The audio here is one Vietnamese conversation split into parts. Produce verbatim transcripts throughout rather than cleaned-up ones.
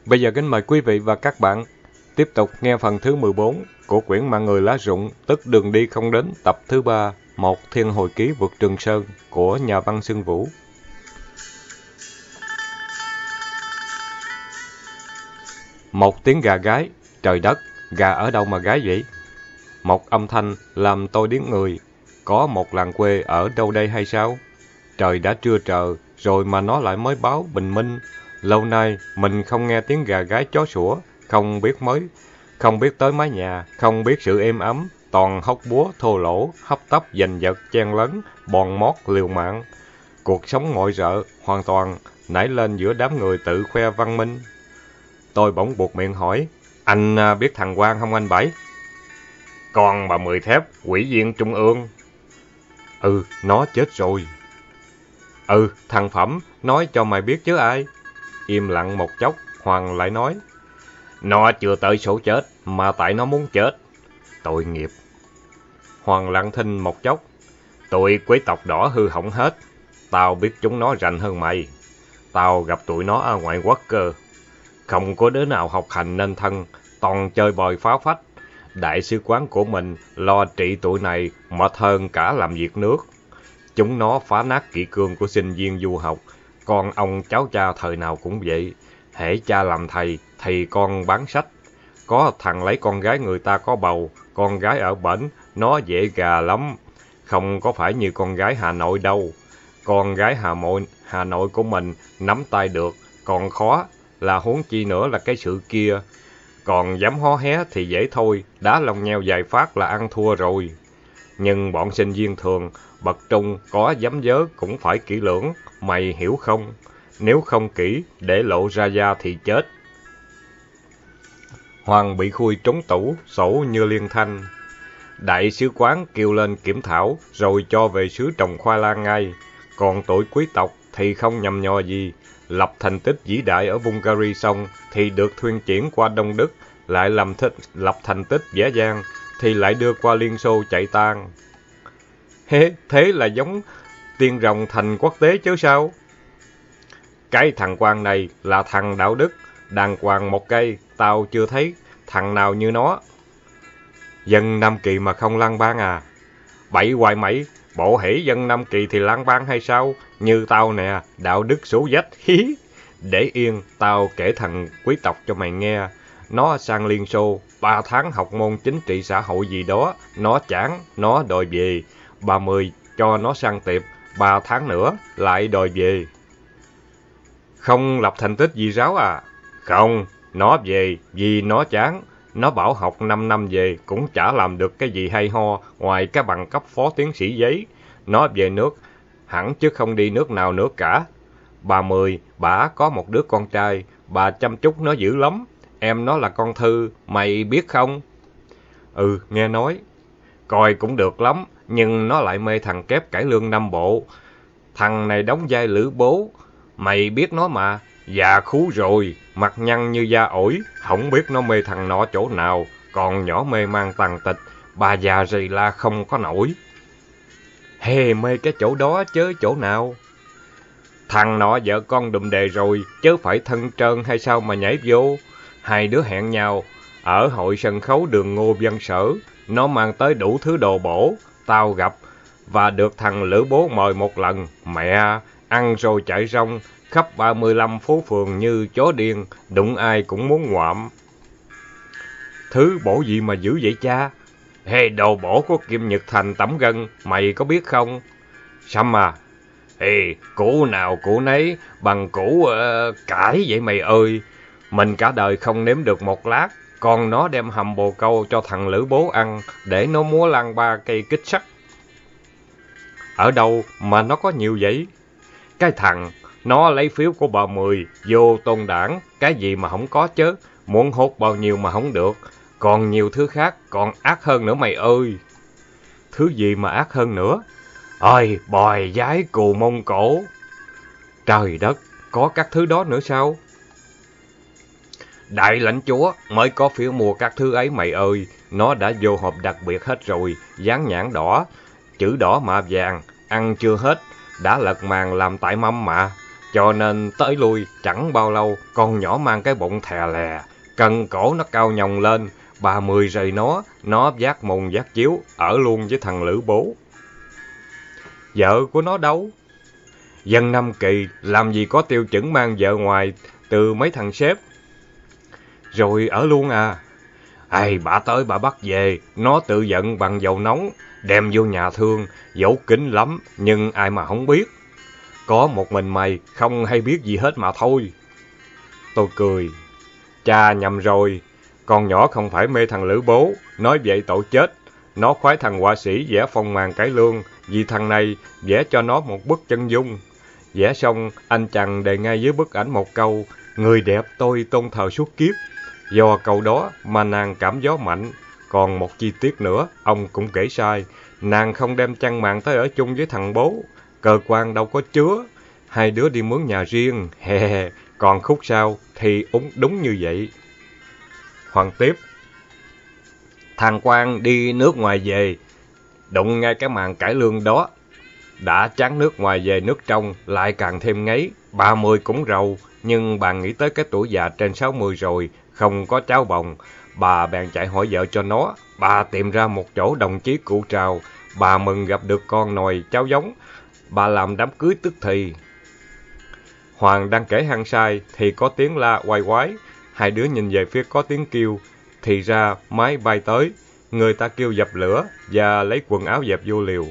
Bây giờ kính mời quý vị và các bạn tiếp tục nghe phần thứ mười bốn của quyển Mạng Người Lá Rụng, tức Đường Đi Không Đến, tập thứ ba, Một Thiên Hồi Ký Vượt Trường Sơn của nhà văn Xuân Vũ. Một tiếng gà gáy, trời đất, gà ở đâu mà gáy vậy? Một âm thanh làm tôi điếng người, có một làng quê ở đâu đây hay sao? Trời đã trưa trờ, rồi mà nó lại mới báo bình minh. Lâu nay mình không nghe tiếng gà gáy chó sủa, không biết mới, không biết tới mái nhà, không biết sự êm ấm, toàn hốc búa thô lỗ, hấp tấp giành giật chen lấn, bòn mót liều mạng. Cuộc sống ngội rợ hoàn toàn nảy lên giữa đám người tự khoe văn minh. Tôi bỗng buột miệng hỏi, anh à, biết thằng Quang không anh Bảy? Con bà Mười Thép, ủy viên trung ương. Ừ, nó chết rồi. Ừ, thằng Phẩm, nói cho mày biết chứ ai. Im lặng một chốc, Hoàng lại nói, nó chưa tới số chết, mà tại nó muốn chết. Tội nghiệp. Hoàng lặng thinh một chốc, tụi quý tộc đỏ hư hỏng hết. Tao biết chúng nó rành hơn mày. Tao gặp tụi nó ở ngoại quốc cơ. Không có đứa nào học hành nên thân, toàn chơi bời phá phách. Đại sứ quán của mình lo trị tụi này mệt hơn cả làm việc nước. Chúng nó phá nát kỷ cương của sinh viên du học, con ông cháu cha thời nào cũng vậy. Hễ cha làm thầy, thì con bán sách. Có thằng lấy con gái người ta có bầu, con gái ở bển, nó dễ gà lắm. Không có phải như con gái Hà Nội đâu. Con gái Hà Nội, Hà Nội của mình nắm tay được, còn khó là huống chi nữa là cái sự kia. Còn dám hó hé thì dễ thôi, đá lông nheo vài phát là ăn thua rồi. Nhưng bọn sinh viên thường, bậc trung có dám dớ cũng phải kỹ lưỡng, mày hiểu không? Nếu không kỹ, để lộ ra da thì chết. Hoàng bị khui trúng tủ, sổ như liên thanh. Đại sứ quán kêu lên kiểm thảo, rồi cho về xứ trồng khoai lang ngay. Còn tụi quý tộc thì không nhầm nhò gì. Lập thành tích vĩ đại ở Bulgaria xong, thì được thuyên chuyển qua Đông Đức, lại làm thích, lập thành tích dễ dàng, thì lại đưa qua Liên Xô chạy tan. Thế, thế là giống tiên rồng thành quốc tế chứ sao? Cái thằng Quang này là thằng đạo đức, đàng hoàng một cây, tao chưa thấy thằng nào như nó. Dân Nam Kỳ mà không lang bang à? Bậy hoài mày, bộ hễ dân Nam Kỳ thì lang bang hay sao? Như tao nè, đạo đức số dách, hí. Để yên, tao kể thằng quý tộc cho mày nghe. Nó sang Liên Xô, ba tháng học môn chính trị xã hội gì đó, nó chán, nó đòi về. Bà Mười cho nó sang tiệp, ba tháng nữa, lại đòi về. Không lập thành tích gì ráo à? Không, nó về vì nó chán. Nó bảo học năm năm về cũng chả làm được cái gì hay ho ngoài cái bằng cấp phó tiến sĩ giấy. Nó về nước hẳn chứ không đi nước nào nữa cả. Bà Mười, bả có một đứa con trai, bà chăm chút nó dữ lắm. Em nó là con Thư, mày biết không? Ừ, nghe nói. Coi cũng được lắm, nhưng nó lại mê thằng kép cải lương Nam Bộ. Thằng này đóng vai Lữ Bố, mày biết nó mà. Già khú rồi, mặt nhăn như da ổi, không biết nó mê thằng nọ chỗ nào, còn nhỏ mê mang tàn tịch, bà già rì la không có nổi. Hề mê cái chỗ đó chứ chỗ nào? Thằng nọ vợ con đùm đề rồi, chứ phải thân trơn hay sao mà nhảy vô. Hai đứa hẹn nhau ở hội sân khấu đường Ngô Văn Sở, nó mang tới đủ thứ đồ bổ, tao gặp, và được thằng Lữ Bố mời một lần, mẹ, ăn rồi chạy rong, khắp ba mươi lăm phố phường như chó điên, đụng ai cũng muốn ngoạm. Thứ bổ gì mà dữ vậy cha? Hey, đồ bổ của Kim Nhật Thành Tẩm Gân, mày có biết không? Sao à? Hey, củ nào củ nấy, bằng củ uh, cải vậy mày ơi. Mình cả đời không nếm được một lát, còn nó đem hầm bồ câu cho thằng Lữ Bố ăn, để nó múa lăng ba cây kích sắt. Ở đâu mà nó có nhiều vậy? Cái thằng, nó lấy phiếu của bà Mười, vô tôn đảng, cái gì mà không có chứ, muốn hốt bao nhiêu mà không được. Còn nhiều thứ khác, còn ác hơn nữa mày ơi. Thứ gì mà ác hơn nữa? Ôi, bòi giái cù Mông Cổ. Trời đất, có các thứ đó nữa sao? Đại lãnh chúa mới có phiếu mua các thứ ấy mày ơi. Nó đã vô hộp đặc biệt hết rồi, dán nhãn đỏ, chữ đỏ mạ vàng, ăn chưa hết, đã lật màng làm tại mâm mà. cho nên tới lui chẳng bao lâu, con nhỏ mang cái bụng thè lè, cần cổ nó cao nhồng lên, ba mươi rầy nó, nó vác mùng vác chiếu, ở luôn với thằng Lữ Bố. Vợ của nó đâu? Dân Nam Kỳ làm gì có tiêu chuẩn mang vợ ngoài từ mấy thằng sếp. Rồi ở luôn à? Ai, bà tới bà bắt về, nó tự giận bằng dầu nóng, đem vô nhà thương, dẫu kín lắm, nhưng ai mà không biết. Có một mình mày không hay biết gì hết mà thôi. Tôi cười. Cha nhầm rồi, con nhỏ không phải mê thằng Lữ Bố, nói vậy tội chết. Nó khoái thằng họa sĩ vẽ phong màn cải lương, vì thằng này vẽ cho nó một bức chân dung. Vẽ xong, anh chàng đề ngay dưới bức ảnh một câu, người đẹp tôi tôn thờ suốt kiếp. Do câu đó mà nàng cảm gió mạnh. Còn một chi tiết nữa, ông cũng kể sai. Nàng không đem chăn màn tới ở chung với thằng Bố. Cơ quan đâu có chứa. Hai đứa đi mướn nhà riêng. He he. Còn khúc sau thì đúng, đúng như vậy. Hoàng tiếp. Thằng Quang đi nước ngoài về, đụng ngay cái màn cải lương đó. Đã chán nước ngoài về nước trong, lại càng thêm ngấy. Ba mươi cũng rầu, nhưng bà nghĩ tới cái tuổi già trên sáu mươi rồi, không có cháu bồng. Bà bèn chạy hỏi vợ cho nó. Bà tìm ra một chỗ đồng chí cụ Trào. Bà mừng gặp được con nòi cháu giống. Bà làm đám cưới tức thì. Hoàng đang kể hăng say, thì có tiếng la oai oái. Hai đứa nhìn về phía có tiếng kêu. Thì ra máy bay tới. Người ta kêu dập lửa và lấy quần áo dẹp vô liều.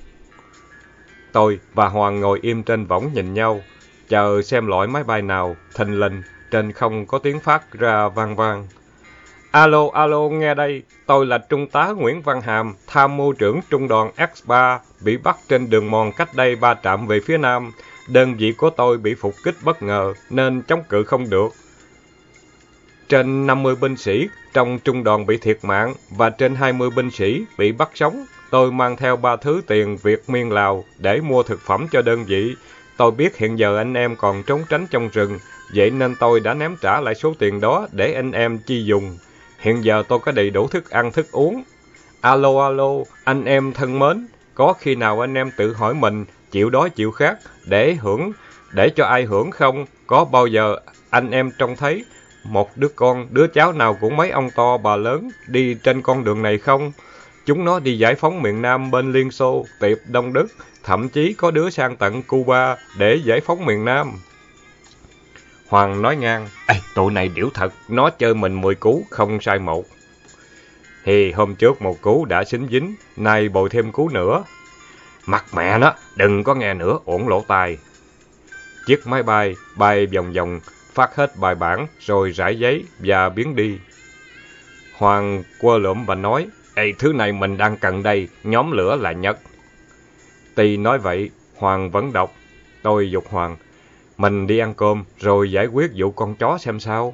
Tôi và Hoàng ngồi im trên võng nhìn nhau, chờ xem loại máy bay nào. Thình lình, trên không có tiếng phát ra vang vang. Alo, alo, nghe đây. Tôi là Trung tá Nguyễn Văn Hàm, tham mưu trưởng trung đoàn X ba, bị bắt trên đường mòn cách đây ba trạm về phía nam. Đơn vị của tôi bị phục kích bất ngờ, nên chống cự không được. Trên năm mươi binh sĩ trong trung đoàn bị thiệt mạng, và trên hai mươi binh sĩ bị bắt sống. Tôi mang theo ba thứ tiền Việt miên Lào để mua thực phẩm cho đơn vị. Tôi biết hiện giờ anh em còn trốn tránh trong rừng, vậy nên tôi đã ném trả lại số tiền đó để anh em chi dùng. Hiện giờ tôi có đầy đủ thức ăn thức uống. Alo alo, anh em thân mến, có khi nào anh em tự hỏi mình chịu đói chịu khát để hưởng, để cho ai hưởng không? Có bao giờ anh em trông thấy một đứa con, đứa cháu nào cũng mấy ông to bà lớn đi trên con đường này không? Chúng nó đi giải phóng miền Nam bên Liên Xô, Tiệp, Đông Đức, thậm chí có đứa sang tận Cuba để giải phóng miền Nam. Hoàng nói ngang, Ê, tụi này điểu thật, nó chơi mình mười cú, không sai một. Thì hôm trước một cú đã xính dính, nay bồi thêm cú nữa. Mặt mẹ nó, đừng có nghe nữa, uổng lỗ tai. Chiếc máy bay bay vòng vòng, phát hết bài bản, rồi rải giấy và biến đi. Hoàng quơ lụm và nói, Ê, thứ này mình đang cần đây, nhóm lửa là nhất. Tuy nói vậy, Hoàng vẫn đọc. Tôi giục Hoàng, mình đi ăn cơm, rồi giải quyết vụ con chó xem sao.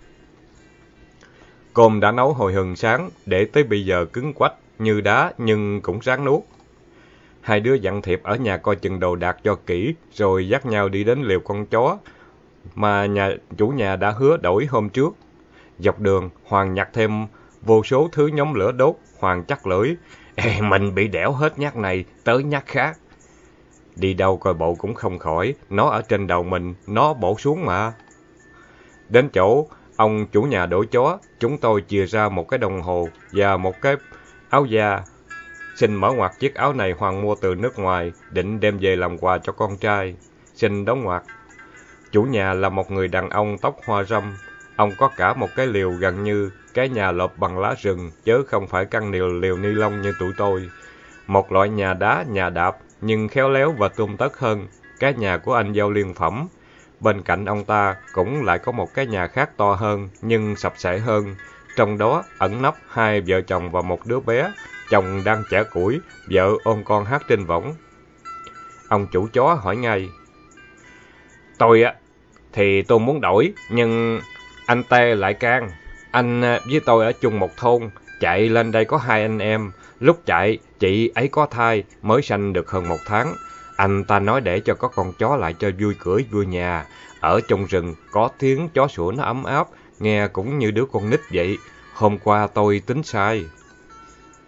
Cơm đã nấu hồi hừng sáng, để tới bây giờ cứng quách, như đá nhưng cũng ráng nuốt. Hai đứa dặn thiệp ở nhà coi chừng đồ đạc cho kỹ, rồi dắt nhau đi đến liều con chó mà nhà chủ nhà đã hứa đổi hôm trước. Dọc đường, Hoàng nhặt thêm vô số thứ nhóm lửa đốt. Hoàng chắc lưỡi, Ê, mình bị đẻo hết nhát này, tới nhát khác. Đi đâu coi bộ cũng không khỏi, nó ở trên đầu mình, nó bổ xuống mà. Đến chỗ ông chủ nhà đổi chó, chúng tôi chia ra một cái đồng hồ và một cái áo da. Xin mở ngoặt chiếc áo này Hoàng mua từ nước ngoài, định đem về làm quà cho con trai. Xin đóng ngoặt. Chủ nhà là một người đàn ông tóc hoa râm. Ông có cả một cái liều gần như cái nhà lợp bằng lá rừng, chứ không phải căn liều liều ni lông như tụi tôi. Một loại nhà đá, nhà đạp, nhưng khéo léo và tươm tất hơn cái nhà của anh Giao Liên Phẩm. Bên cạnh ông ta cũng lại có một cái nhà khác to hơn, nhưng sập sệ hơn. Trong đó ẩn nấp hai vợ chồng và một đứa bé. Chồng đang chẻ củi, vợ ôm con hát trên võng. Ông chủ chó hỏi ngay, Tôi á, thì tôi muốn đổi, nhưng anh Tê lại can. Anh với tôi ở chung một thôn, chạy lên đây có hai anh em. Lúc chạy, chị ấy có thai, mới sanh được hơn một tháng. Anh ta nói để cho có con chó lại cho vui cưỡi vui nhà. Ở trong rừng, có tiếng chó sủa nó ấm áp, nghe cũng như đứa con nít vậy. Hôm qua tôi tính sai.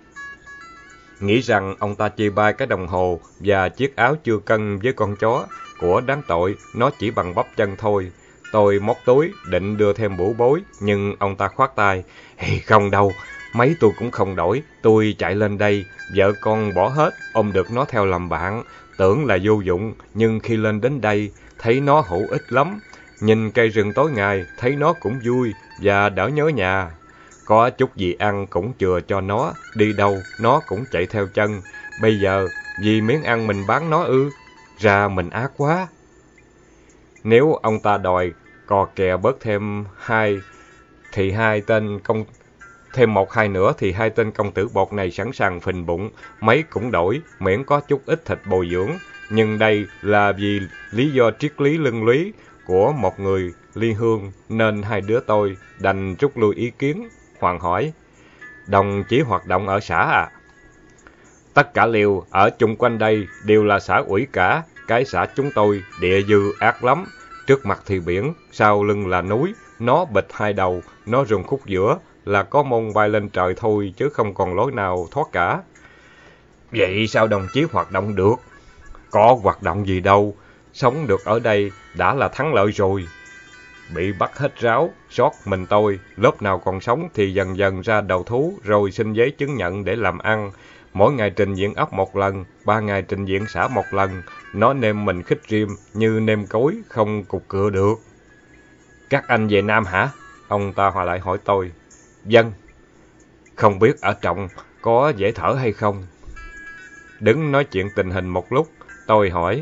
Nghĩ rằng ông ta chia ba cái đồng hồ và chiếc áo chưa cân với con chó. của đáng tội, nó chỉ bằng bắp chân thôi. Tôi móc túi, định đưa thêm bủ bối, nhưng ông ta khoát tay. Hey, không đâu, mấy tôi cũng không đổi, tôi chạy lên đây, vợ con bỏ hết, ôm được nó theo làm bạn. Tưởng là vô dụng, nhưng khi lên đến đây, thấy nó hữu ích lắm. Nhìn cây rừng tối ngày, thấy nó cũng vui và đỡ nhớ nhà. Có chút gì ăn cũng chừa cho nó, đi đâu nó cũng chạy theo chân. Bây giờ, vì miếng ăn mình bán nó ư, ra mình ác quá. Nếu ông ta đòi cò kè bớt thêm hai, thì hai tên công thêm một hai nữa thì hai tên công tử bột này sẵn sàng phình bụng, mấy cũng đổi, miễn có chút ít thịt bồi dưỡng. Nhưng đây là vì lý do triết lý lưng lý của một người ly hương, nên hai đứa tôi đành rút lui ý kiến. Hoàng hỏi, đồng chí hoạt động ở xã à? Tất cả liều ở chung quanh đây đều là xã ủy cả, cái xã chúng tôi địa dư ác lắm. Trước mặt thì biển, sau lưng là núi, nó bịch hai đầu, nó rùng khúc giữa, là có mông bay lên trời thôi chứ không còn lối nào thoát cả. Vậy sao đồng chí hoạt động được? Có hoạt động gì đâu, sống được ở đây đã là thắng lợi rồi. Bị bắt hết ráo, sót mình tôi, lớp nào còn sống thì dần dần ra đầu thú rồi xin giấy chứng nhận để làm ăn. Mỗi ngày trình diện ấp một lần, ba ngày trình diện xã một lần, nó nêm mình khích rim như nêm cối, không cục cựa được. Các anh về Nam hả? Ông ta hòa lại hỏi tôi. Vâng. Không biết ở trọng có dễ thở hay không? Đứng nói chuyện tình hình một lúc, tôi hỏi.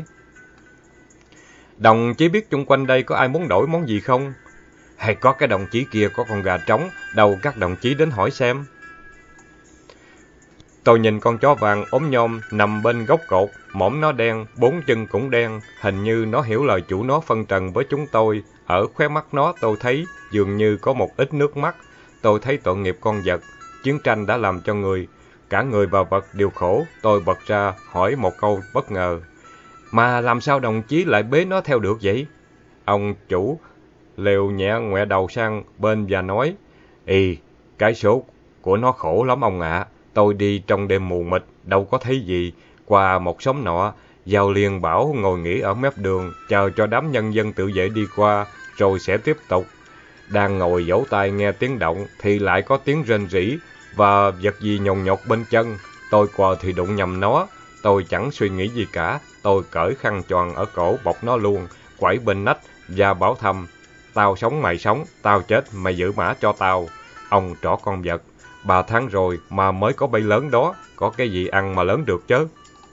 Đồng chí biết chung quanh đây có ai muốn đổi món gì không? Hay có cái đồng chí kia có con gà trống, đâu các đồng chí đến hỏi xem. Tôi nhìn con chó vàng ốm nhom nằm bên gốc cột, mõm nó đen, bốn chân cũng đen, hình như nó hiểu lời chủ nó phân trần với chúng tôi. Ở khóe mắt nó tôi thấy dường như có một ít nước mắt. Tôi thấy tội nghiệp con vật, chiến tranh đã làm cho người, cả người và vật đều khổ. Tôi bật ra hỏi một câu bất ngờ. Mà làm sao đồng chí lại bế nó theo được vậy? Ông chủ lều nhẹ ngoẹ đầu sang bên và nói, Ì, cái số của nó khổ lắm ông ạ. À. Tôi đi trong đêm mù mịt, đâu có thấy gì. Qua một xóm nọ, Giao liền bảo ngồi nghỉ ở mép đường, chờ cho đám nhân dân tự vệ đi qua, rồi sẽ tiếp tục. Đang ngồi vỗ tay nghe tiếng động, thì lại có tiếng rên rỉ, và vật gì nhồn nhột bên chân. Tôi quờ thì đụng nhầm nó. Tôi chẳng suy nghĩ gì cả. Tôi cởi khăn choàng ở cổ bọc nó luôn, quẩy bên nách và bảo thầm, tao sống mày sống, tao chết mày giữ mã cho tao. Ông trỏ con vật, ba tháng rồi mà mới có bay lớn đó, có cái gì ăn mà lớn được chứ.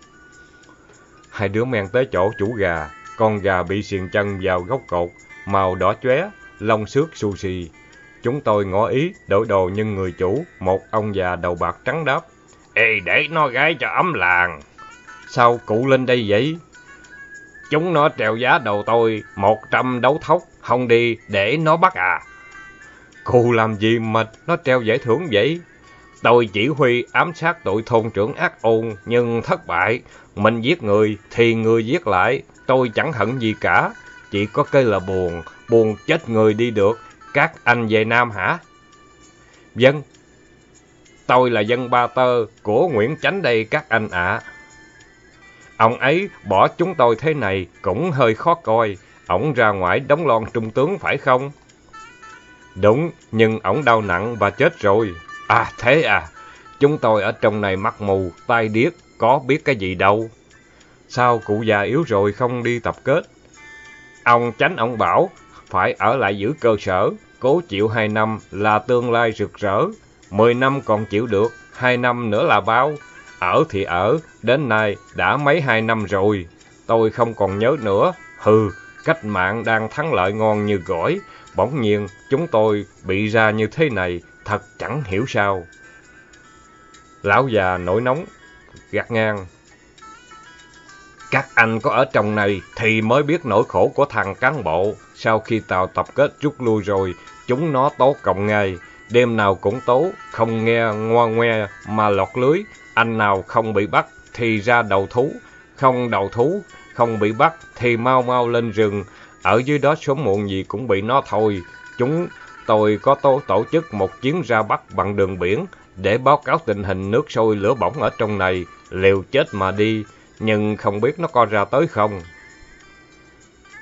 Hai đứa men tới chỗ chủ gà, con gà bị xiềng chân vào gốc cột, màu đỏ chóe, lông xước xù xì. Chúng tôi ngỏ ý đổi đồ nhưng người chủ, một ông già đầu bạc trắng đáp, Ê, để nó gái cho ấm làng. Sao cụ lên đây vậy? Chúng nó treo giá đầu tôi một trăm đấu thóc, không đi để nó bắt à? Cụ làm gì mà nó treo giải thưởng vậy? Tôi chỉ huy ám sát tụi thôn trưởng ác ôn nhưng thất bại. Mình giết người thì người giết lại. Tôi chẳng hận gì cả. Chỉ có cái là buồn, buồn chết người đi được. Các anh về Nam hả? Vâng. Tôi là dân Ba Tơ của Nguyễn Chánh đây các anh ạ. À. Ông ấy bỏ chúng tôi thế này cũng hơi khó coi. Ổng ra ngoài đóng lon trung tướng phải không? Đúng, nhưng ổng đau nặng và chết rồi. À thế à, chúng tôi ở trong này mắt mù, tai điếc, có biết cái gì đâu. Sao cụ già yếu rồi không đi tập kết? Ông Chánh ông bảo, phải ở lại giữ cơ sở, cố chịu hai năm là tương lai rực rỡ. Mười năm còn chịu được, hai năm nữa là bao? Ở thì ở, đến nay đã mấy hai năm rồi. Tôi không còn nhớ nữa, hừ, cách mạng đang thắng lợi ngon như gỏi. Bỗng nhiên chúng tôi bị ra như thế này, thật chẳng hiểu sao. Lão già nổi nóng, gạt ngang. Các anh có ở trong này thì mới biết nỗi khổ của thằng cán bộ. Sau khi tàu tập kết rút lui rồi, chúng nó tố cộng ngay. Đêm nào cũng tố, không nghe ngoa ngoe mà lọt lưới. Anh nào không bị bắt thì ra đầu thú, không đầu thú, không bị bắt thì mau mau lên rừng. Ở dưới đó sớm muộn gì cũng bị nó thôi. Chúng tôi có tổ, tổ chức một chuyến ra Bắc bằng đường biển để báo cáo tình hình nước sôi lửa bỏng ở trong này, liều chết mà đi, nhưng không biết nó có ra tới không.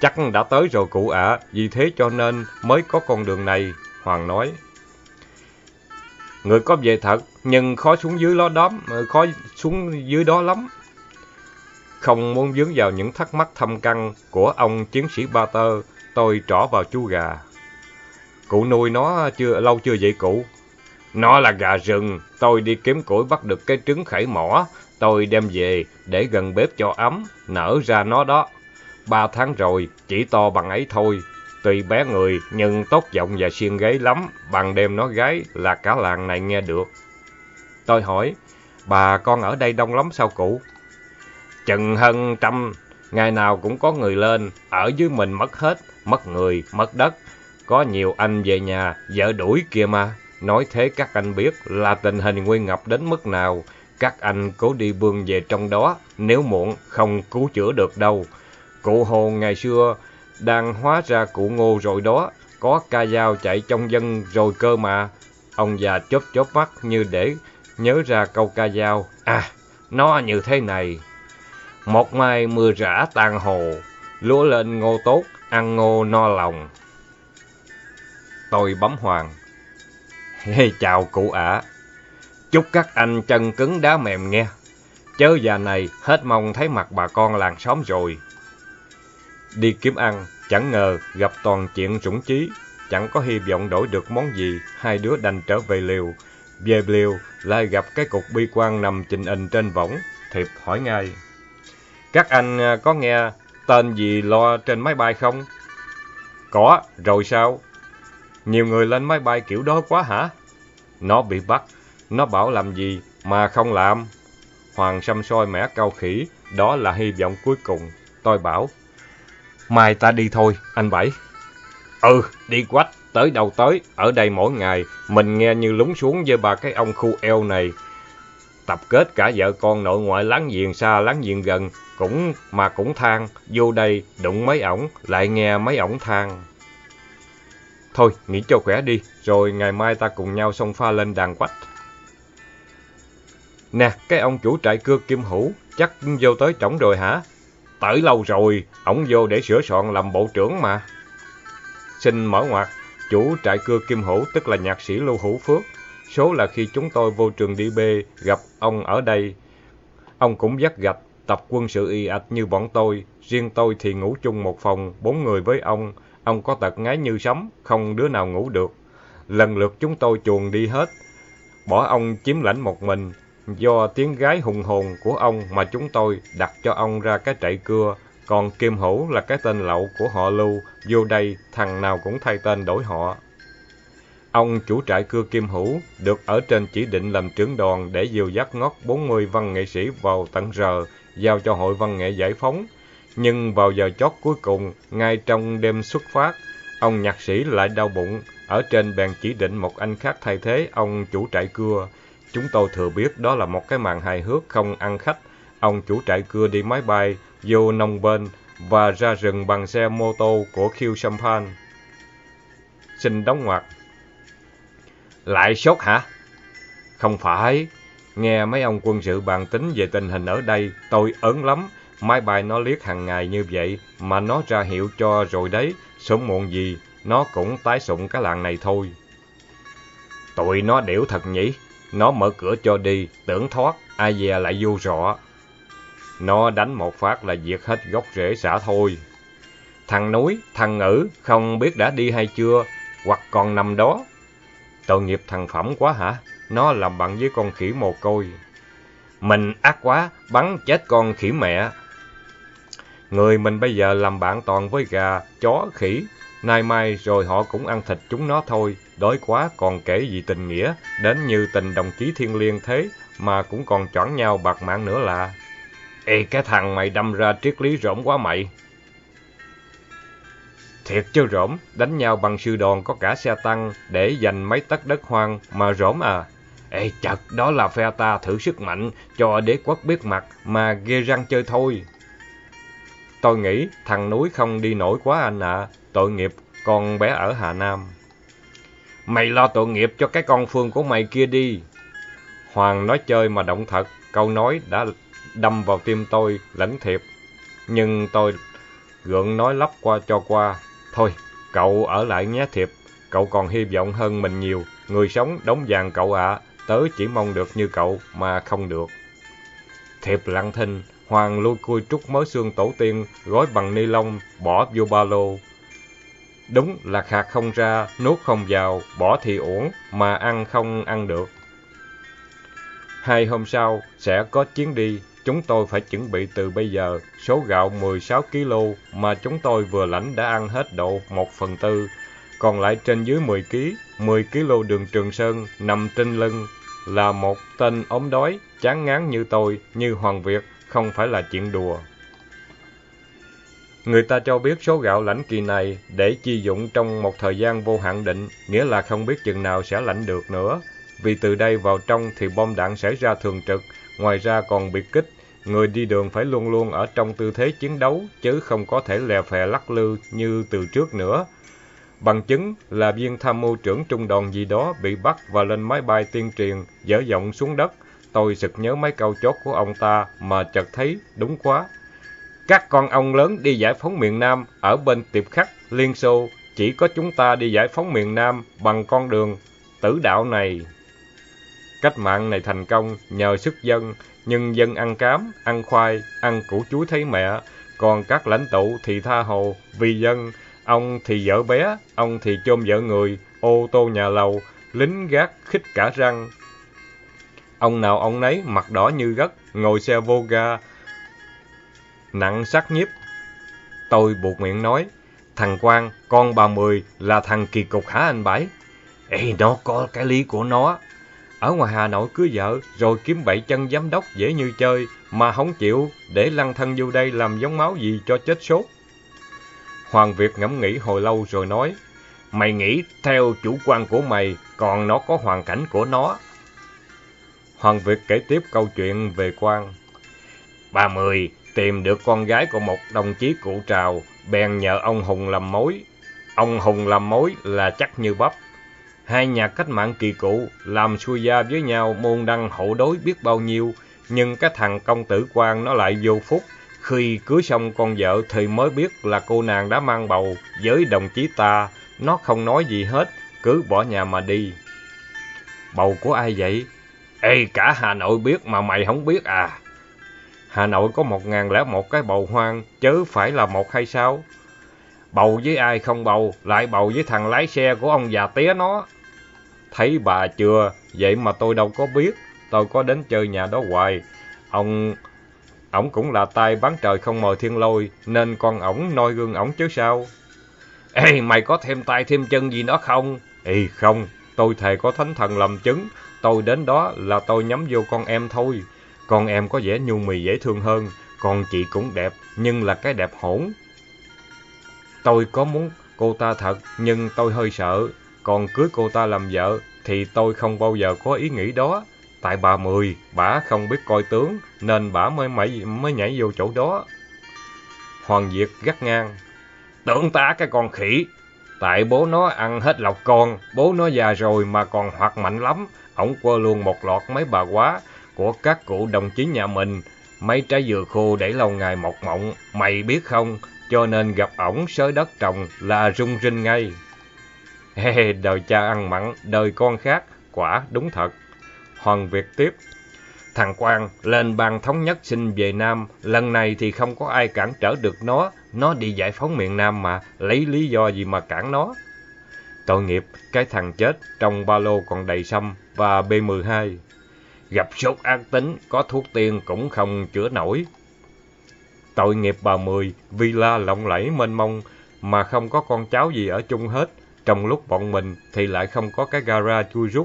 Chắc đã tới rồi cụ ạ, vì thế cho nên mới có con đường này, Hoàng nói. Người có về thật, nhưng khó xuống dưới đó đóm, khó xuống dưới đó lắm. Không muốn vướng vào những thắc mắc thâm căn của ông chiến sĩ Bater, tôi trỏ vào chú gà. Cụ nuôi nó chưa lâu chưa vậy cụ? Nó là gà rừng, tôi đi kiếm củi bắt được cái trứng khảy mỏ, tôi đem về để gần bếp cho ấm, nở ra nó đó. Ba tháng rồi, chỉ to bằng ấy thôi. Tuy bé người nhưng tốt giọng và xiên gáy lắm, bằng đêm nó gáy là cả làng này nghe được. Tôi hỏi, bà con ở đây đông lắm sao cụ? Chừng hơn trăm, ngày nào cũng có người lên, ở dưới mình mất hết, mất người, mất đất. Có nhiều anh về nhà, vợ đuổi kìa mà. Nói thế các anh biết là tình hình nguy ngập đến mức nào. Các anh cố đi bươn về trong đó, nếu muộn không cứu chữa được đâu. Cụ Hồ ngày xưa đang hóa ra cụ Ngô rồi đó, có ca dao chạy trong dân rồi cơ mà. Ông già chớp chớp mắt như để nhớ ra câu ca dao. À, nó như thế này. Một mai mưa rã tàn hồ, lúa lên ngô tốt, ăn ngô no lòng. Tôi bấm Hoàng. Hey, chào cụ ạ. Chúc các anh chân cứng đá mềm nghe. Chớ già này hết mong thấy mặt bà con làng xóm rồi. Đi kiếm ăn, chẳng ngờ gặp toàn chuyện rủng chí. Chẳng có hy vọng đổi được món gì, hai đứa đành trở về liều. Về liều, lại gặp cái cục bi quan nằm chình ình trên võng. Thiệp hỏi ngay. Các anh có nghe tên gì lo trên máy bay không? Có, rồi sao? Nhiều người lên máy bay kiểu đó quá hả? Nó bị bắt, nó bảo làm gì mà không làm. Hoàng săm soi mẻ cau khỉ, đó là hy vọng cuối cùng. Tôi bảo, mai ta đi thôi, anh Bảy. Ừ, đi quách, tới đâu tới, ở đây mỗi ngày, mình nghe như lún xuống với ba cái ông khu eo này. Tập kết cả vợ con nội ngoại láng giềng xa láng giềng gần, cũng mà cũng than, vô đây đụng mấy ổng, lại nghe mấy ổng than. Thôi, nghỉ cho khỏe đi, rồi ngày mai ta cùng nhau xông pha lên đàn quách. Nè, cái ông chủ trại cưa Kim Hữu, chắc vô tới trỏng rồi hả? Tới lâu rồi, ổng vô để sửa soạn làm bộ trưởng mà. Xin mở ngoặt, chủ trại cưa Kim Hữu tức là nhạc sĩ Lưu Hữu Phước. Số là khi chúng tôi vô trường đi bê gặp ông ở đây. Ông cũng dắt gạch, tập quân sự y ạch như bọn tôi. Riêng tôi thì ngủ chung một phòng, bốn người với ông. Ông có tật ngái như sấm, không đứa nào ngủ được. Lần lượt chúng tôi chuồn đi hết, bỏ ông chiếm lãnh một mình. Do tiếng gái hùng hồn của ông mà chúng tôi đặt cho ông ra cái trại cưa. Còn Kim Hữu là cái tên lậu của họ Lưu, vô đây thằng nào cũng thay tên đổi họ. Ông chủ trại cưa Kim Hữu được ở trên chỉ định làm trưởng đoàn để dìu dắt ngót bốn mươi văn nghệ sĩ vào tận giờ, giao cho Hội Văn nghệ Giải phóng. Nhưng vào giờ chót cuối cùng, ngay trong đêm xuất phát, ông nhạc sĩ lại đau bụng, ở trên bèn chỉ định một anh khác thay thế ông chủ trại cưa. Chúng tôi thừa biết đó là một cái màn hài hước không ăn khách. Ông chủ trại cưa đi máy bay, vô nông bên và ra rừng bằng xe mô tô của Q Champagne. Xin đóng ngoặc. Lại sốt hả? Không phải. Nghe mấy ông quân sự bàn tính về tình hình ở đây, tôi ớn lắm. Máy bay nó liếc hàng ngày như vậy, mà nó ra hiệu cho rồi đấy. Sớm muộn gì, nó cũng tái sụng cái làng này thôi. Tụi nó điểu thật nhỉ. Nó mở cửa cho đi, tưởng thoát, ai dè lại vô rọ. Nó đánh một phát là diệt hết gốc rễ xã thôi. Thằng Núi, thằng Ngữ, không biết đã đi hay chưa, hoặc còn nằm đó. Tội nghiệp thằng Phẩm quá hả? Nó làm bạn với con khỉ mồ côi. Mình ác quá, bắn chết con khỉ mẹ. Người mình bây giờ làm bạn toàn với gà, chó, khỉ. Nay mai rồi họ cũng ăn thịt chúng nó thôi. Đói quá còn kể gì tình nghĩa, đến như tình đồng chí thiêng liêng thế mà cũng còn choảng nhau bạc mạng nữa là. Ê, cái thằng mày đâm ra triết lý rỗm quá mày. Thiệt chứ rỗm, đánh nhau bằng sư đòn có cả xe tăng để giành mấy tấc đất hoang mà rỗm à. Ê chật, đó là phe ta thử sức mạnh cho đế quốc biết mặt mà ghê răng chơi thôi. Tôi nghĩ thằng Núi không đi nổi quá anh ạ, à. Tội nghiệp con bé ở Hà Nam. Mày lo tội nghiệp cho cái con Phương của mày kia đi. Hoàng nói chơi mà động thật, câu nói đã đâm vào tim tôi lẫn thiệp. Nhưng tôi gượng nói lắp qua cho qua. Thôi, cậu ở lại nhé Thiệp, cậu còn hy vọng hơn mình nhiều. Người sống đóng vàng cậu ạ, tớ chỉ mong được như cậu mà không được. Thiệp lặng thinh, Hoàng lui cui trút mớ xương tổ tiên, gói bằng ni lông, bỏ vô ba lô. Đúng là khạc không ra, nuốt không vào, bỏ thì uổng, mà ăn không ăn được. Hai hôm sau, sẽ có chuyến đi, chúng tôi phải chuẩn bị từ bây giờ. Số gạo mười sáu ki lô mà chúng tôi vừa lãnh đã ăn hết độ một phần tư, còn lại trên dưới mười ki lô, mười ki lô đường Trường Sơn nằm trên lưng. Là một tên ốm đói, chán ngán như tôi, như Hoàng Việt, không phải là chuyện đùa. Người ta cho biết số gạo lãnh kỳ này để chi dụng trong một thời gian vô hạn định, nghĩa là không biết chừng nào sẽ lãnh được nữa. Vì từ đây vào trong thì bom đạn xảy ra thường trực, ngoài ra còn biệt kích. Người đi đường phải luôn luôn ở trong tư thế chiến đấu, chứ không có thể lè phè lắc lư như từ trước nữa. Bằng chứng là viên tham mưu trưởng trung đoàn gì đó bị bắt và lên máy bay tuyên truyền, dở giọng xuống đất. Tôi sực nhớ mấy câu chót của ông ta mà chợt thấy đúng quá. Các con ông lớn đi giải phóng miền Nam ở bên Tiệp Khắc, Liên Xô, chỉ có chúng ta đi giải phóng miền Nam bằng con đường tử đạo này. Cách mạng này thành công nhờ sức dân, nhưng dân ăn cám, ăn khoai, ăn củ chuối thấy mẹ, còn các lãnh tụ thì tha hồ vì dân. Ông thì vợ bé, ông thì chôm vợ người, ô tô nhà lầu, lính gác khích cả răng. Ông nào ông nấy mặt đỏ như gất, ngồi xe vô ga, nặng sát nhiếp. Tôi buột miệng nói, thằng Quang, con bà Mười là thằng kỳ cục hả anh Bảy? Ê, nó có cái lý của nó. Ở ngoài Hà Nội cưới vợ, rồi kiếm bậy chân giám đốc dễ như chơi, mà không chịu để lăn thân vô đây làm giống máu gì cho chết sốt. Hoàng Việt ngẫm nghĩ hồi lâu rồi nói, mày nghĩ theo chủ quan của mày, còn nó có hoàn cảnh của nó. Hoàng Việt kể tiếp câu chuyện về Quang. Bà Mười tìm được con gái của một đồng chí cụ Trào, bèn nhờ ông Hùng làm mối. Ông Hùng làm mối là chắc như bắp. Hai nhà cách mạng kỳ cụ làm xuôi gia với nhau môn đăng hộ đối biết bao nhiêu, nhưng cái thằng công tử Quang nó lại vô phúc. Khi cưới xong con vợ thì mới biết là cô nàng đã mang bầu với đồng chí ta. Nó không nói gì hết, cứ bỏ nhà mà đi. Bầu của ai vậy? Ê, cả Hà Nội biết mà mày không biết à? Hà Nội có một ngàn lẻ một cái bầu hoang, chứ phải là một hay sao? Bầu với ai không bầu, lại bầu với thằng lái xe của ông già tía nó. Thấy bà chưa, vậy mà tôi đâu có biết, tôi có đến chơi nhà đó hoài. Ông... ổng cũng là tay bán trời không mời thiên lôi, nên con ổng noi gương ổng chứ sao. Ê, mày có thêm tay thêm chân gì đó không? Ê, không, tôi thề có thánh thần làm chứng, tôi đến đó là tôi nhắm vô con em thôi. Con em có vẻ nhu mì dễ thương hơn, còn chị cũng đẹp, nhưng là cái đẹp hỗn. Tôi có muốn cô ta thật, nhưng tôi hơi sợ, còn cưới cô ta làm vợ thì tôi không bao giờ có ý nghĩ đó. Tại bà Mười, bả không biết coi tướng, nên bả mới mẩy, mới nhảy vô chỗ đó. Hoàng Việt gắt ngang, tưởng ta cái con khỉ, tại bố nó ăn hết lọc con, bố nó già rồi mà còn hoạt mạnh lắm, ổng quơ luôn một loạt mấy bà quá của các cụ đồng chí nhà mình, mấy trái dừa khô để lâu ngày mọc mộng, mày biết không, cho nên gặp ổng xới đất trồng là rung rinh ngay. He, đời cha ăn mặn, đời con khác, quả đúng thật. Hoàng Việt tiếp, thằng Quang lên ban thống nhất xin về Nam, lần này thì không có ai cản trở được nó, nó đi giải phóng miền Nam mà, lấy lý do gì mà cản nó. Tội nghiệp, cái thằng chết, trong ba lô còn đầy sâm và B mười hai. Gặp sốt ác tính, có thuốc tiên cũng không chữa nổi. Tội nghiệp bà Mười, villa lộng lẫy mênh mông, mà không có con cháu gì ở chung hết, trong lúc bọn mình thì lại không có cái gara chui rút.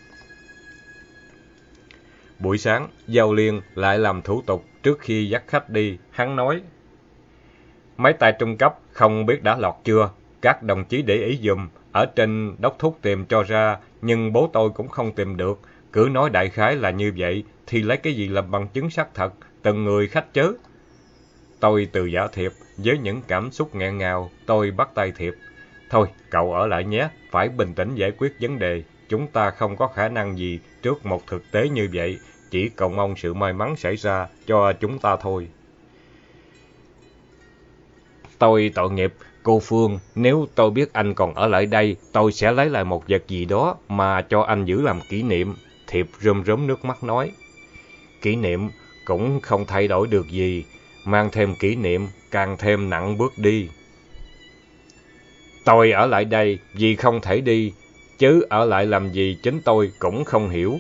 Buổi sáng, Giao Liên lại làm thủ tục trước khi dắt khách đi, hắn nói. Mấy tay trung cấp không biết đã lọt chưa, các đồng chí để ý dùm, ở trên đốc thúc tìm cho ra, nhưng bố tôi cũng không tìm được, cứ nói đại khái là như vậy, thì lấy cái gì làm bằng chứng xác thật, từng người khách chớ. Tôi từ giả Thiệp, với những cảm xúc nghẹn ngào, tôi bắt tay Thiệp. Thôi, cậu ở lại nhé, phải bình tĩnh giải quyết vấn đề. Chúng ta không có khả năng gì trước một thực tế như vậy, chỉ cầu mong sự may mắn xảy ra cho chúng ta thôi. Tôi tội nghiệp, cô Phương, nếu tôi biết anh còn ở lại đây, tôi sẽ lấy lại một vật gì đó mà cho anh giữ làm kỷ niệm. Thiệp rơm rớm nước mắt nói. Kỷ niệm cũng không thay đổi được gì, mang thêm kỷ niệm càng thêm nặng bước đi. Tôi ở lại đây vì không thể đi, chứ ở lại làm gì chính tôi cũng không hiểu.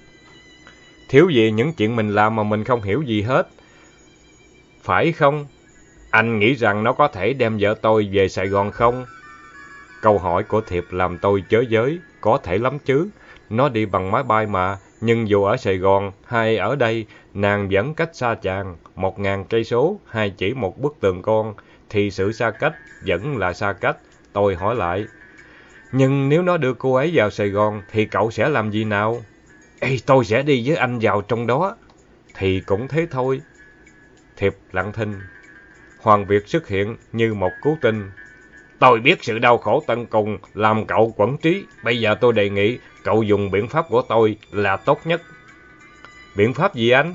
Thiếu gì những chuyện mình làm mà mình không hiểu gì hết. Phải không? Anh nghĩ rằng nó có thể đem vợ tôi về Sài Gòn không? Câu hỏi của Thiệp làm tôi chới giới, có thể lắm chứ. Nó đi bằng máy bay mà, nhưng dù ở Sài Gòn hay ở đây, nàng vẫn cách xa chàng một ngàn cây số hay chỉ một bức tường con, thì sự xa cách vẫn là xa cách. Tôi hỏi lại, nhưng nếu nó đưa cô ấy vào Sài Gòn thì cậu sẽ làm gì nào? Ê, tôi sẽ đi với anh vào trong đó. Thì cũng thế thôi. Thiệp lặng thinh. Hoàng Việt xuất hiện như một cứu tinh. Tôi biết sự đau khổ tận cùng làm cậu quẫn trí. Bây giờ tôi đề nghị cậu dùng biện pháp của tôi là tốt nhất. Biện pháp gì anh?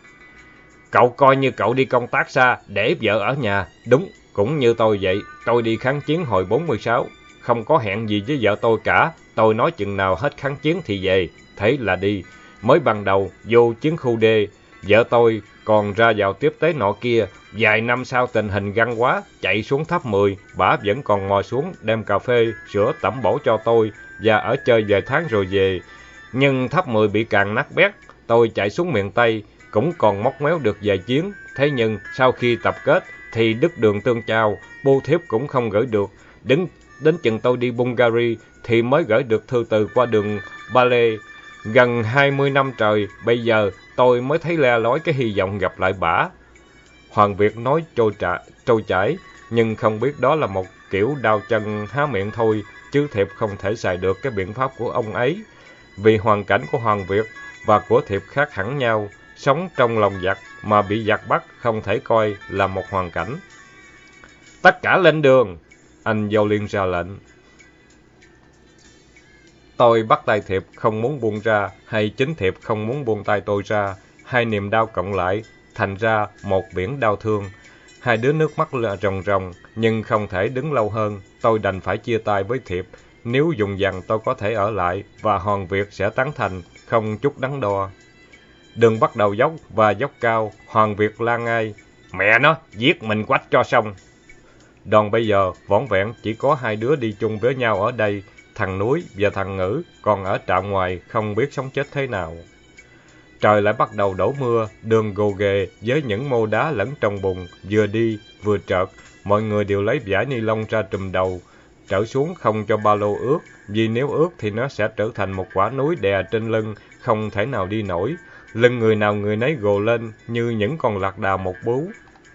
Cậu coi như cậu đi công tác xa, để vợ ở nhà. Đúng, cũng như tôi vậy. Tôi đi kháng chiến hồi bốn mươi sáu. Không có hẹn gì với vợ tôi cả. Tôi nói chừng nào hết kháng chiến thì về. Thế là đi. Mới ban đầu vô chiến khu D, vợ tôi còn ra vào tiếp tế nọ kia. Vài năm sau tình hình găng quá, chạy xuống tháp mười, bả vẫn còn ngồi xuống đem cà phê, sữa tẩm bổ cho tôi và ở chơi vài tháng rồi về. Nhưng tháp mười bị càn nát bét, tôi chạy xuống miền Tây, cũng còn móc méo được vài chuyến. Thế nhưng sau khi tập kết thì đứt đường tương trao, bưu thiếp cũng không gửi được. Đến, đến chừng tôi đi Bulgaria thì mới gửi được thư từ qua đường Ba Lê. Gần hai mươi năm trời, bây giờ tôi mới thấy le lói cái hy vọng gặp lại bả. Hoàng Việt nói trôi, trả, trôi chảy, nhưng không biết đó là một kiểu đau chân há miệng thôi, chứ Thiệp không thể xài được cái biện pháp của ông ấy. Vì hoàn cảnh của Hoàng Việt và của Thiệp khác hẳn nhau, sống trong lòng giặc mà bị giặc bắt không thể coi là một hoàn cảnh. Tất cả lên đường! Anh Vô Liên ra lệnh. Tôi bắt tay Thiệp không muốn buông ra, hay chính Thiệp không muốn buông tay tôi ra. Hai niềm đau cộng lại, thành ra một biển đau thương. Hai đứa nước mắt ròng ròng, nhưng không thể đứng lâu hơn. Tôi đành phải chia tay với Thiệp. Nếu dùng dằng tôi có thể ở lại, và Hoàng Việt sẽ tán thành, không chút đắn đo. Đường bắt đầu dốc và dốc cao, Hoàng Việt la ngay. Mẹ nó, giết mình quách cho xong. Đòn bây giờ, vỏn vẹn chỉ có hai đứa đi chung với nhau ở đây, thằng Núi và thằng Ngữ, còn ở trạm ngoài không biết sống chết thế nào. Trời lại bắt đầu đổ mưa, đường gồ ghề với những mô đá lẫn trong bùn, vừa đi vừa trợt, mọi người đều lấy vải ni lông ra trùm đầu, trở xuống không cho ba lô ướt, vì nếu ướt thì nó sẽ trở thành một quả núi đè trên lưng, không thể nào đi nổi. Lưng người nào người nấy gồ lên như những con lạc đà một bú.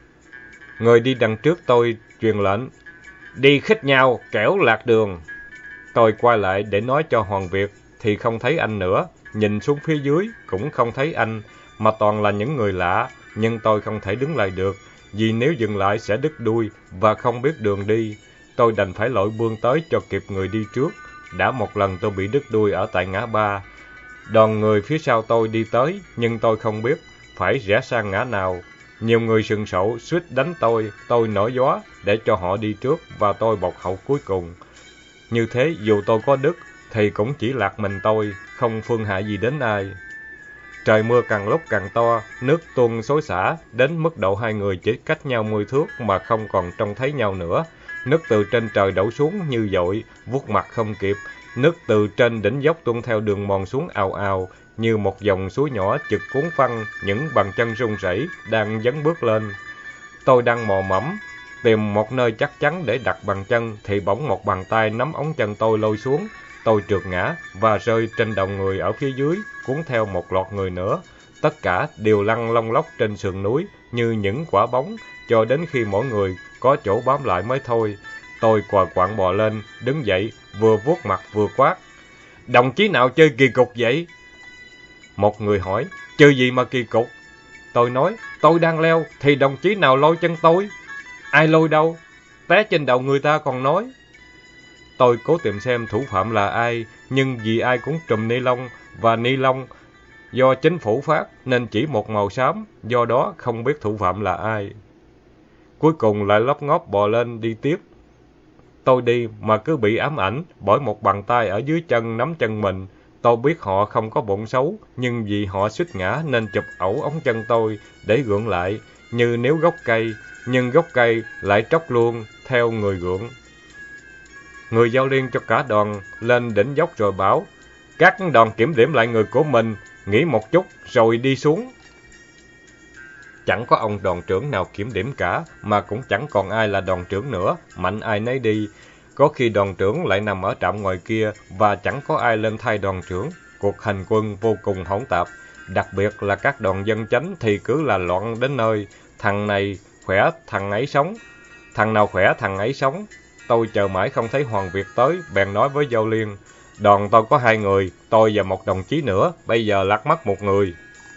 Người đi đằng trước tôi truyền lệnh, đi khích nhau, kẻo lạc đường. Tôi quay lại để nói cho Hoàng Việt thì không thấy anh nữa, nhìn xuống phía dưới cũng không thấy anh, mà toàn là những người lạ, nhưng tôi không thể đứng lại được, vì nếu dừng lại sẽ đứt đuôi và không biết đường đi. Tôi đành phải lội bươn tới cho kịp người đi trước. Đã một lần tôi bị đứt đuôi ở tại ngã ba. Đoàn người phía sau tôi đi tới, nhưng tôi không biết phải rẽ sang ngã nào. Nhiều người sừng sộ suýt đánh tôi, tôi nổi gió để cho họ đi trước và tôi bọc hậu cuối cùng. Như thế dù tôi có đứt thì cũng chỉ lạc mình tôi, không phương hại gì đến ai. Trời mưa càng lúc càng to, nước tuôn xối xả, đến mức độ hai người chỉ cách nhau mười thước mà không còn trông thấy nhau nữa. Nước từ trên trời đổ xuống như dội, vuốt mặt không kịp. Nước từ trên đỉnh dốc tuôn theo đường mòn xuống ào ào, như một dòng suối nhỏ chực cuốn phăng, những bàn chân run rẩy đang dấn bước lên. Tôi đang mò mẫm tìm một nơi chắc chắn để đặt bàn chân thì bỗng một bàn tay nắm ống chân tôi lôi xuống. Tôi trượt ngã và rơi trên đầu người ở phía dưới, cuốn theo một loạt người nữa. Tất cả đều lăn lông lốc trên sườn núi như những quả bóng, cho đến khi mỗi người có chỗ bám lại mới thôi. Tôi quờ quạng bò lên, đứng dậy, vừa vuốt mặt vừa quát. Đồng chí nào chơi kỳ cục vậy? Một người hỏi, chơi gì mà kỳ cục? Tôi nói, tôi đang leo, thì đồng chí nào lôi chân tôi? Ai lôi đâu? Té trên đầu người ta còn nói. Tôi cố tìm xem thủ phạm là ai, nhưng vì ai cũng trùm ni lông, và ni lông do chính phủ phát nên chỉ một màu xám, do đó không biết thủ phạm là ai. cuối cùng lại lóp ngóp bò lên đi tiếp. Tôi đi mà cứ bị ám ảnh bởi một bàn tay ở dưới chân nắm chân mình. Tôi biết họ không có bụng xấu, nhưng vì họ suýt ngã nên chụp ẩu ống chân tôi để gượng lại, như nếu gốc cây, nhưng gốc cây lại tróc luôn theo người gượng. Người giao liên cho cả đoàn lên đỉnh dốc rồi bảo, các đoàn kiểm điểm lại người của mình, nghỉ một chút rồi đi xuống. Chẳng có ông đoàn trưởng nào kiểm điểm cả, mà cũng chẳng còn ai là đoàn trưởng nữa, mạnh ai nấy đi. Có khi đoàn trưởng lại nằm ở trạm ngoài kia và chẳng có ai lên thay đoàn trưởng. Cuộc hành quân vô cùng hỗn tạp, đặc biệt là các đoàn dân chánh thì cứ là loạn đến nơi. Thằng này khỏe, thằng ấy sống. Thằng nào khỏe, thằng ấy sống. Tôi chờ mãi không thấy Hoàng Việt tới, bèn nói với Giao Liên. Đoàn tôi có hai người, tôi và một đồng chí nữa, bây giờ lạc mất một người.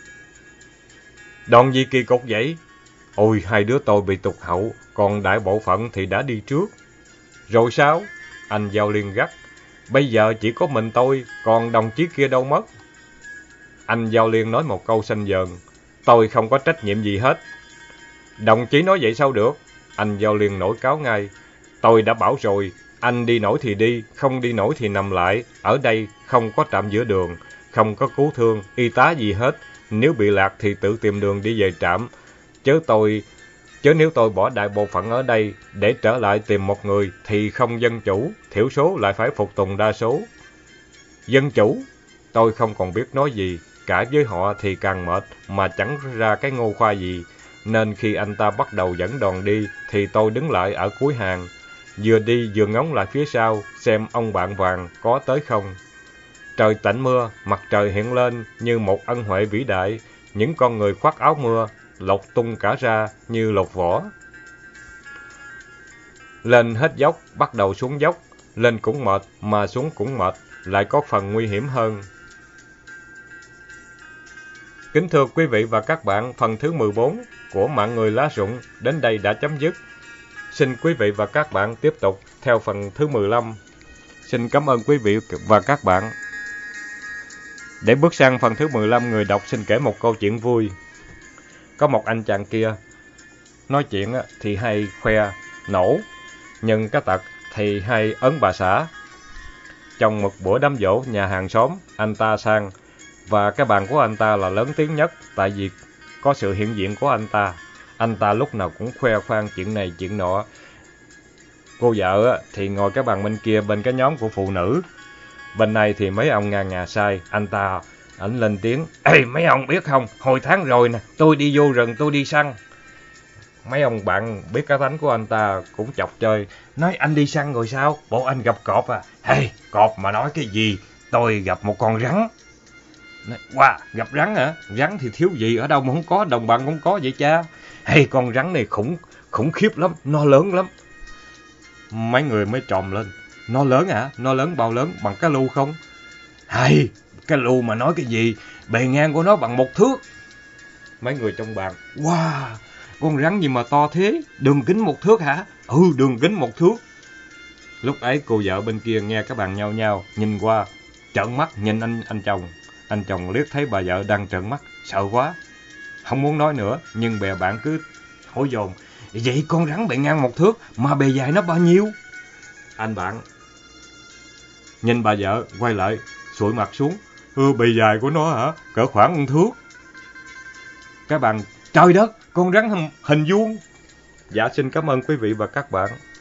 Đoàn gì kỳ cục vậy? Ôi, hai đứa tôi bị tụt hậu, còn đại bộ phận thì đã đi trước. Rồi sao? Anh Giao Liên gắt. Bây giờ chỉ có mình tôi, còn đồng chí kia đâu mất? Anh Giao Liên nói một câu xanh dờn. Tôi không có trách nhiệm gì hết. Đồng chí nói vậy sao được? Anh Giao Liên nổi cáo ngay. Tôi đã bảo rồi, anh đi nổi thì đi, không đi nổi thì nằm lại. Ở đây không có trạm giữa đường, không có cứu thương, y tá gì hết. Nếu bị lạc thì tự tìm đường đi về trạm. Chớ tôi, chớ nếu tôi bỏ đại bộ phận ở đây để trở lại tìm một người thì không dân chủ, thiểu số lại phải phục tùng đa số. Dân chủ? Tôi không còn biết nói gì, cả với họ thì càng mệt mà chẳng ra cái ngô khoa gì. Nên khi anh ta bắt đầu dẫn đoàn đi thì tôi đứng lại ở cuối hàng, vừa đi vừa ngóng lại phía sau xem ông bạn vàng có tới không. Trời tạnh mưa, mặt trời hiện lên như một ân huệ vĩ đại, những con người khoác áo mưa lột tung cả ra như lột vỏ. Lên hết dốc, bắt đầu xuống dốc, lên cũng mệt mà xuống cũng mệt, lại có phần nguy hiểm hơn. Kính thưa quý vị và các bạn, phần thứ mười bốn của Mạng Người Lá Rụng đến đây đã chấm dứt. Xin quý vị và các bạn tiếp tục theo phần thứ mười lăm. Xin cảm ơn quý vị và các bạn. Để bước sang phần thứ mười lăm, người đọc xin kể một câu chuyện vui. Có một anh chàng kia, nói chuyện thì hay khoe, nổ, nhưng cái tật thì hay ấn bà xã. Trong một bữa đám giỗ nhà hàng xóm, anh ta sang, và cái bàn của anh ta là lớn tiếng nhất, tại vì có sự hiện diện của anh ta. Anh ta lúc nào cũng khoe khoang chuyện này chuyện nọ. Cô vợ thì ngồi cái bàn bên kia, bên cái nhóm của phụ nữ. Bên này thì mấy ông ngà ngà sai. Anh ta, ảnh lên tiếng. Ê, mấy ông biết không, hồi tháng rồi nè, tôi đi vô rừng, tôi đi săn. Mấy ông bạn biết cái tánh của anh ta cũng chọc chơi. Nói anh đi săn rồi sao? Bộ anh gặp cọp à? Hey, cọp mà nói cái gì? Tôi gặp một con rắn. Wow, gặp rắn hả? Rắn thì thiếu gì, ở đâu mà không có, đồng bằng không có vậy cha. Hey, con rắn này khủng, khủng khiếp lắm, nó lớn lắm. Mấy người mới trồm lên. Nó lớn hả? Nó lớn bao lớn? Bằng cái lu không? Hay, cái lu mà nói cái gì? Bề ngang của nó bằng một thước. Mấy người trong bàn. Wow, con rắn gì mà to thế? Đường kính một thước hả? Ừ, đường kính một thước. Lúc ấy cô vợ bên kia nghe các bạn nhao nhao, nhìn qua, trợn mắt nhìn anh anh chồng. Anh chồng liếc thấy bà vợ đang trợn mắt, sợ quá. Không muốn nói nữa, nhưng bè bạn cứ hỏi dồn. Vậy con rắn bề ngang một thước, mà bề dài nó bao nhiêu? Anh bạn nhìn bà vợ, quay lại, sụi mặt xuống. Ừ, bề dài của nó hả? Cỡ khoảng một thước. Các bạn, trời đất, con rắn hình, hình vuông. Dạ, xin cảm ơn quý vị và các bạn.